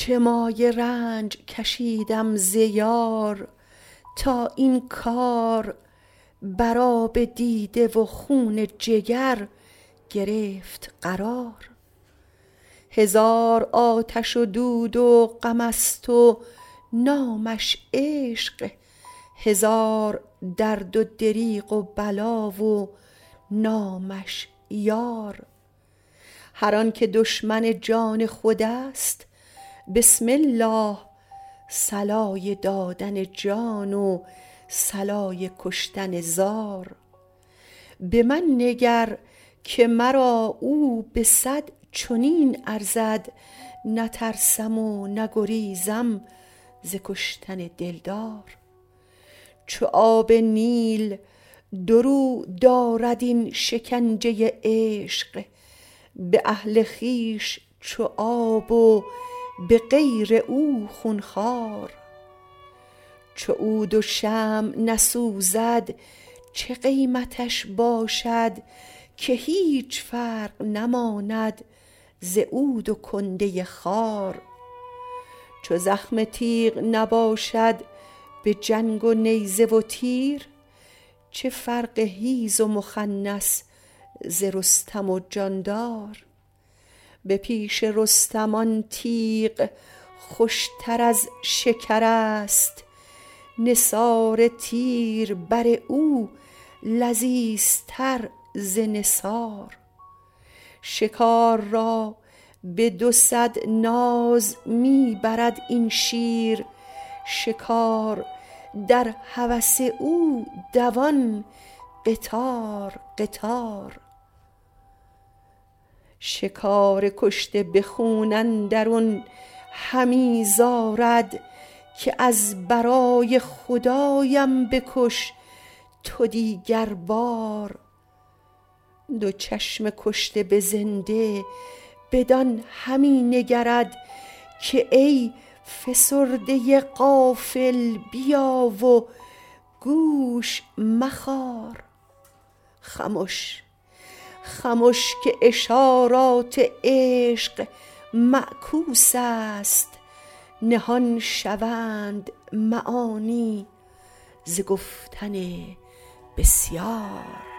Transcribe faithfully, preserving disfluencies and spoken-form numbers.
چه مایه رنج کشیدم ز یار تا این کار بر آب دیده و خون جگر گرفت قرار. هزار آتش و دود و غم است و نامش عشق، هزار درد و دریغ و بلا و نامش یار. هر آن که دشمن جان خود است بسم الله، صلای دادن جان و صلای کشتن زار. به من نگر که مرا او به صد چنین ارزد، نترسم و نگریزم ز کشتن دلدار. چو آب نیل دو رو دارد این شکنجه عشق، به اهل خویش چو آب و به غیر او خون خوار. چو عود و شمع نسوزد چه قیمتش باشد، که هیچ فرق نماند ز عود و کنده خار. چو زخم تیغ نباشد به جنگ و نیزه و تیر، چه فرق حیز و مخنث ز رستم و جاندار. به پیش رستم آن تیغ خوشتر از شکر است، نثار تیر بر او لذیذتر ز نثار. شکار را به دو صد ناز می برد این شیر، شکار در هوس او دوان قطار قطار. شکار کشته به خون اندرون همی زارد، که از برای خدایم بکش تو دیگر بار. دو چشم کشته به زنده بدان همی نگرد، که ای فسرده غافل بیا و گوش مخار. خمش خمش که اشارات عشق معکوس است، نهان شوند معانی ز گفتن بسیار.